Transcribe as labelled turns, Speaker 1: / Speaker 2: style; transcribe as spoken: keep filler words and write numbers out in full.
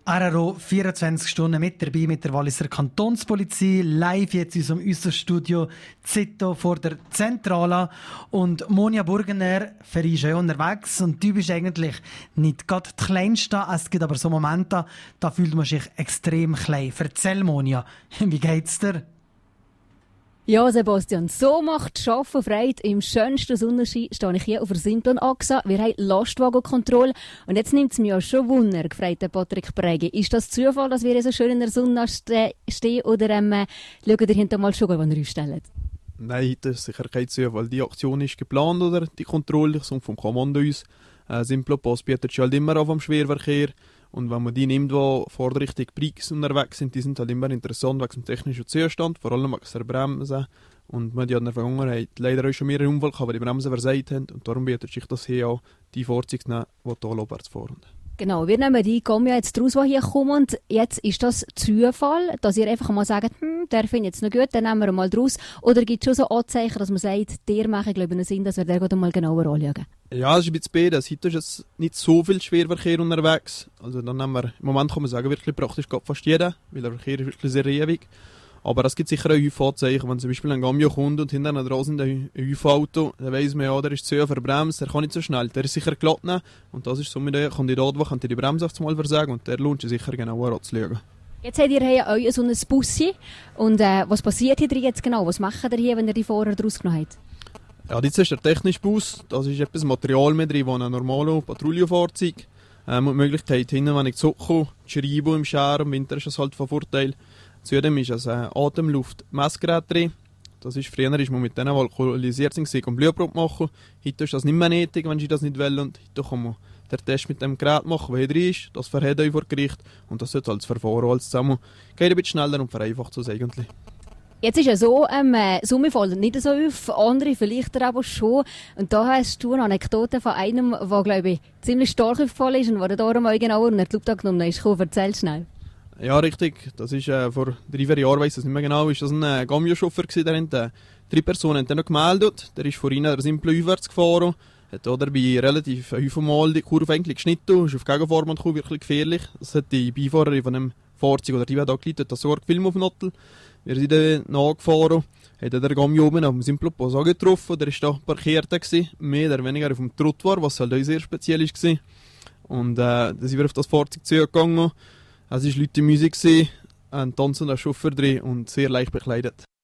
Speaker 1: R R O vierundzwanzig Stunden mit dabei mit der Walliser Kantonspolizei, live jetzt in unserem Äusserstudio Zito vor der Zentrale. Und Monja Burgener, für dich schon unterwegs und du bist eigentlich nicht gerade die Kleinste. Es gibt aber so Momente, da fühlt man sich extrem klein. Erzähl, Monja, wie geht's dir?
Speaker 2: Ja, Sebastian, so macht Schaffen Freude. Im schönsten Sonnenschein stehe ich hier auf der Simplon-Achse. Wir haben Lastwagenkontrolle. Und jetzt nimmt es mich ja schon Wunder, gefragt Patrick Brege. Ist das Zufall, dass wir hier so schön in der Sonne ste stehen? Oder ähm, schaut ihr hinter mal schon, wenn ihr uns stellt?
Speaker 3: Nein, das ist sicher kein Zufall. Die Aktion ist geplant, oder? Die Kontrolle kommt vom Kommando uns. Äh, Simplon-Post bietet schon halt immer auf am Schwerverkehr. Und wenn man die nimmt, die Vorderrichtung Brix unterwegs sind, die sind halt immer interessant wegen dem technischen Zustand, vor allem wegen der Bremsen. Und man hat ja in der Vergangenheit leider auch schon mehrere Unfälle gehabt, weil die Bremsen versagt haben. Und darum bietet sich das hier auch, die Fahrzeuge zu nehmen, die hier abwärts fahren. Genau,
Speaker 2: wir nehmen die, kommen ja jetzt raus, die hier kommen. Und jetzt ist das Zufall, dass ihr einfach mal sagt, hm, der finde ich jetzt noch gut, dann nehmen wir mal draus. Oder gibt es schon so Anzeichen, dass man sagt, der mache ich glaube ich einen Sinn, dass wir den mal genauer anschauen?
Speaker 3: Ja, es ist ein bisschen beides. Heute ist es nicht so viel Schwerverkehr unterwegs. Also dann haben wir, im Moment kann man sagen, wirklich praktisch fast jeder, weil der Verkehr ist wirklich sehr ewig. Aber es gibt sicher auch Häufig-Anzeichen, wenn zum Beispiel ein Gamio kommt und hinter dran sind ein Häufig-Auto, dann weiss man ja, der ist zu verbremst, der kann nicht so schnell, der ist sicher glatt nehmen. Und das ist somit ein Kandidat, der die Bremse mal versagen und der lohnt sich sicher genauer anzuschauen.
Speaker 2: Jetzt habt ihr hier auch so ein Bussi. Und äh, was passiert hier drin jetzt genau? Was macht ihr hier, wenn ihr die Fahrer draus genommen habt?
Speaker 3: Ja, das ist der technische Bus. Das ist etwas Material mit drin, das ein normales Patrouillenfahrzeug ähm, und die Möglichkeit, hinten, wenn ich zurückkomme, zu schreiben im Schär, im Winter ist das halt von Vorteil. Zudem ist ein Atemluftmessgerät drin. Das ist, früher ist man mit denen, die alkoholisiert sind, und Blutprobe machen. Heute ist das nicht mehr nötig, wenn sie das nicht wollen. Und heute kann man den Test mit dem Gerät machen, der hier drin ist. Das verhält euch vor Gericht. Und das sollte als Verfahren alles zusammen. Geht ein bisschen schneller und vereinfacht so eigentlich.
Speaker 2: Jetzt ist ja so, ähm, Summe fallen nicht so auf, andere vielleicht aber schon. Und da hast du eine Anekdote von einem, der, glaube ich, ziemlich stark aufgefallen ist und der da mal genauer und er die Lupe genommen ist. Komm, erzähl schnell.
Speaker 3: Ja, richtig. Das ist äh, vor drei, vier Jahren, weiss ich nicht mehr genau, ist das ein äh, Gamio-Chauffeur gewesen, der hat, äh, drei Personen haben den noch gemeldet. Der ist vor ihnen der Simplon aufwärts gefahren, hat oder bei relativ häufig mal die Kurve eigentlich geschnitten, ist auf Gegenvormann gekommen, wirklich gefährlich. Das hat die Beifahrerin von dem Fahrzeug oder die, die da geleitet, das sogar gefilmt auf dem Nottel. Wir sind dann nachgefahren, hat der Gamio oben auf dem Simplon-Post angetroffen, der war da parkiert, gewesen, mehr oder weniger auf dem Trottoir, was halt auch sehr speziell war. Und äh, dann sind wir auf das Fahrzeug zugegangen. Es war Leute Musik, ein tanzender Chauffeur drin und sehr leicht bekleidet.